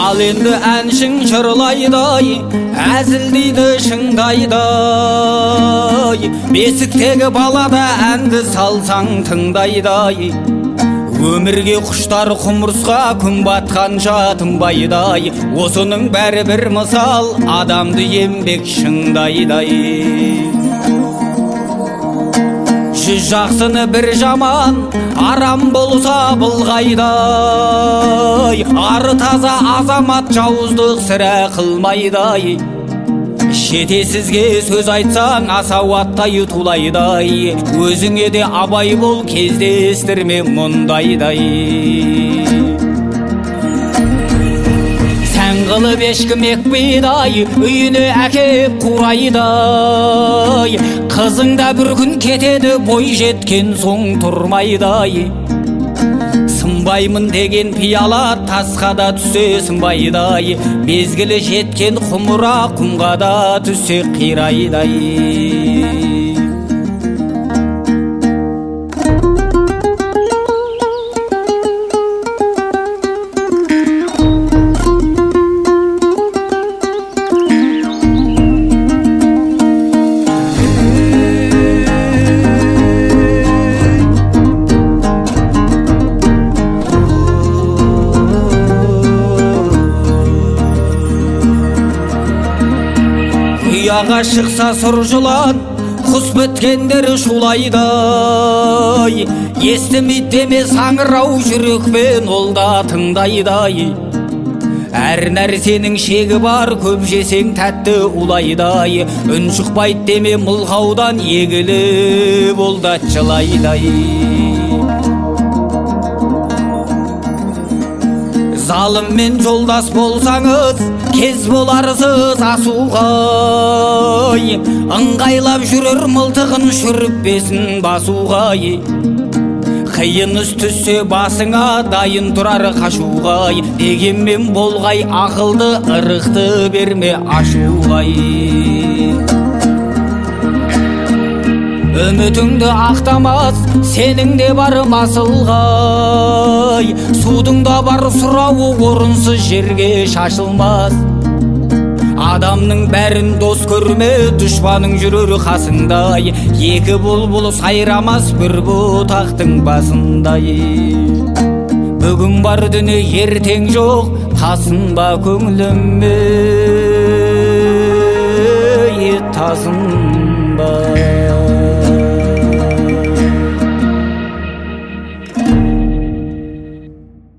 ал енді әншің жырлайды, әзілдейді шыңдайды. Бесіктегі балада әнді салсаң тыңдайды. Өмірге құштар құмырсқа күн батқанша тынбайды. Осының бәрі бір мысал, адамды еңбек шыңдайды. Жүз жақсыны бір жаман, арам болса былғайды. Ары таза азамат жауыздық сірә қылмайды. Шетесізге сөз айтсаң асауаттай тулайды. Өзіңе де абай бол, кездестірме мұндайдай. Сән қылып ешкім екпейді, үйіне әкеп қурайды. Қызың да бір күн кетеді, бой жеткен соң тұрмайды. Сынбаймын деген пияла тасқа да түсе сынбайды. Мезгілі жеткен құмыра құмға да түсе қирайды. Ұяға шықса сұр жылан, құс біткендер шулайды. Естімейді деме саңырау жүрекпен ол да тыңдайды. Әр нәрсенің шегі бар, көп жесең тәтті улайды. Үн шықпайды деме мылғаудан, егіліп ол да жылайды. Залыммен жолдас болсаңыз, кез боларсыз асуға. Ыңғайлап жүрер мылтығын шүріппесін басуға. Қиын іс түссе басыңа, дайын тұрар қашуға. Дегенмен болғай ақылды, ырықты берме ашуға. Үмітіңді ақтамас, сенің де бар масылғай. Судың да бар сұрауы, орынсыз жерге шашылмас. Адамның бәрін дос көрме, дұшпаның жүрер қасыңдай. Екі бұлбұл сайрамас бір бұтақтың басындай. Бүгін бар дүние ертең жоқ, тасынба көңіліме, тасынба.